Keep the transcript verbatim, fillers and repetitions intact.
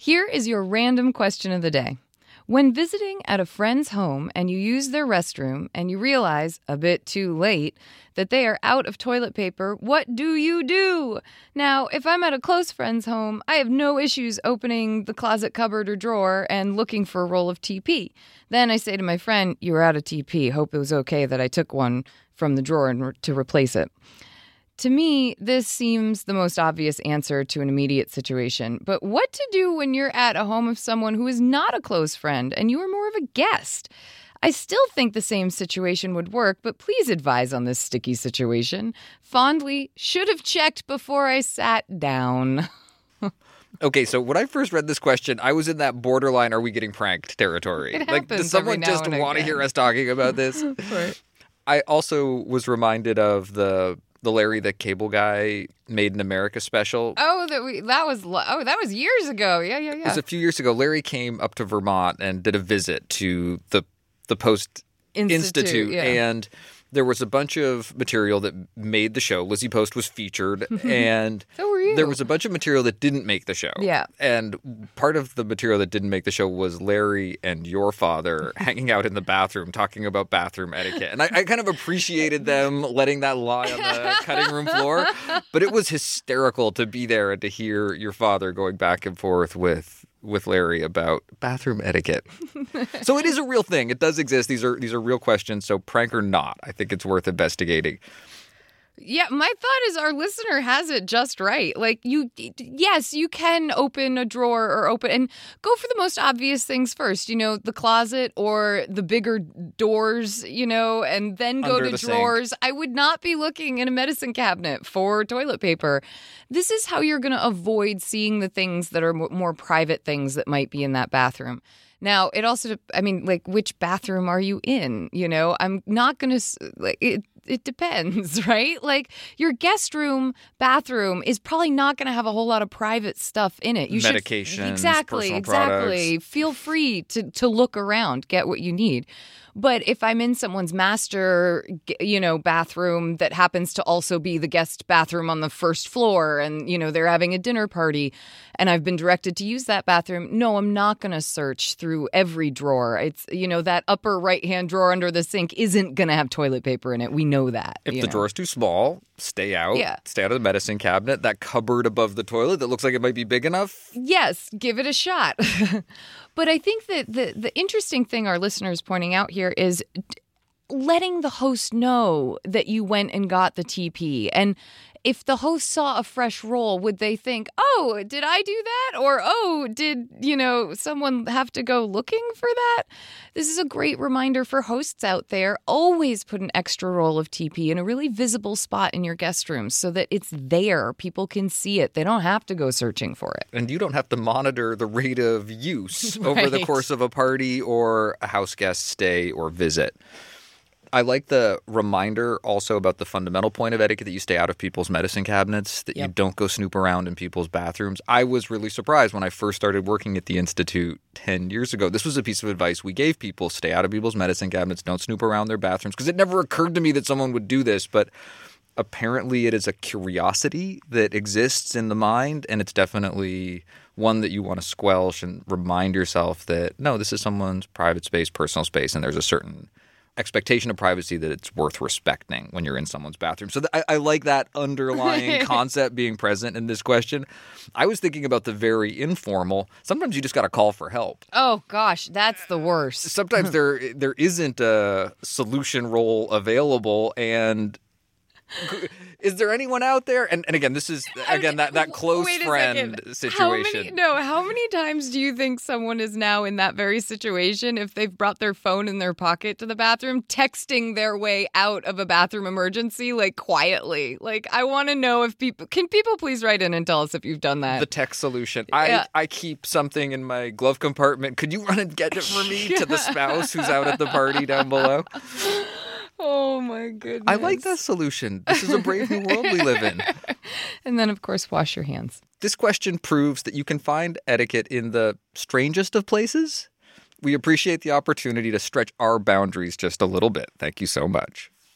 Here is your random question of the day. When visiting at a friend's home and you use their restroom and you realize, a bit too late, that they are out of toilet paper, what do you do? Now, if I'm at a close friend's home, I have no issues opening the closet cupboard or drawer and looking for a roll of T P. Then I say to my friend, you were out of T P. Hope it was okay that I took one from the drawer and re- to replace it. To me, this seems the most obvious answer to an immediate situation. But what to do when you're at a home of someone who is not a close friend and you are more of a guest? I still think the same situation would work, but please advise on this sticky situation. Fondly, should have checked before I sat down. Okay, so when I first read this question, I was in that borderline, are we getting pranked territory? It like, does someone just want to hear us talking about this? Right. I also was reminded of the... the Larry the Cable Guy Made in America special. Oh, that we that was oh that was years ago. Yeah, yeah, yeah. It was a few years ago. Larry came up to Vermont and did a visit to the the Post Institute, Institute yeah. and there was a bunch of material that made the show. Lizzie Post was featured, and so were you. There was a bunch of material that didn't make the show. Yeah, and part of the material that didn't make the show was Larry and your father hanging out in the bathroom talking about bathroom etiquette, and I, I kind of appreciated them letting that lie on the cutting room floor. But it was hysterical to be there and to hear your father going back and forth with. with Larry about bathroom etiquette. So it is a real thing. It does exist. These are these are real questions. So prank or not, I think it's worth investigating. Yeah, my thought is our listener has it just right. Like, you, yes, you can open a drawer or open and go for the most obvious things first, you know, the closet or the bigger doors, you know, and then go Under to the drawers. sink. I would not be looking in a medicine cabinet for toilet paper. This is how you're going to avoid seeing the things that are more private things that might be in that bathroom. Now, it also, I mean, like, which bathroom are you in? You know, I'm not going to, like, it, it depends, right? Like, your guest room bathroom is probably not going to have a whole lot of private stuff in it. You Medications, should, exactly, personal exactly. products. Feel free to, to look around, get what you need. But if I'm in someone's master, you know, bathroom that happens to also be the guest bathroom on the first floor and, you know, they're having a dinner party and I've been directed to use that bathroom, no, I'm not going to search through every drawer. It's, you know, that upper right-hand drawer under the sink isn't going to have toilet paper in it. We know that. If the know? drawer's too small, stay out. Yeah. Stay out of the medicine cabinet. That cupboard above the toilet that looks like it might be big enough. Yes, give it a shot. But I think that the, the interesting thing our listeners pointing out here is letting the host know that you went and got the T P. And if the host saw a fresh roll, would they think, oh, did I do that? Or, oh, did, you know, someone have to go looking for that? This is a great reminder for hosts out there. Always put an extra roll of T P in a really visible spot in your guest room so that it's there. People can see it. They don't have to go searching for it. And you don't have to monitor the rate of use Right. over the course of a party or a house guest stay or visit. I like the reminder also about the fundamental point of etiquette that you stay out of people's medicine cabinets, that Yep. you don't go snoop around in people's bathrooms. I was really surprised when I first started working at the Institute ten years ago. This was a piece of advice we gave people: stay out of people's medicine cabinets, don't snoop around their bathrooms, because it never occurred to me that someone would do this, but apparently it is a curiosity that exists in the mind, and it's definitely one that you want to squelch and remind yourself that, no, this is someone's private space, personal space, and there's a certain expectation of privacy that it's worth respecting when you're in someone's bathroom. So th- I, I like that underlying concept being present in this question. I was thinking about the very informal. Sometimes you just got to call for help. Oh, gosh, that's the worst. Sometimes there there isn't a solution role available, and is there anyone out there? And and again, this is, again, that, that close Wait a friend second. situation. How many, no, how many times do you think someone is now in that very situation if they've brought their phone in their pocket to the bathroom, texting their way out of a bathroom emergency, like, quietly? Like, I want to know if people, can people please write in and tell us if you've done that? The text solution. Yeah. I, I keep something in my glove compartment. Could you run and get it for me to the spouse who's out at the party down below? Oh, my goodness. I like that solution. This is a brave new world we live in. And then, of course, wash your hands. This question proves that you can find etiquette in the strangest of places. We appreciate the opportunity to stretch our boundaries just a little bit. Thank you so much.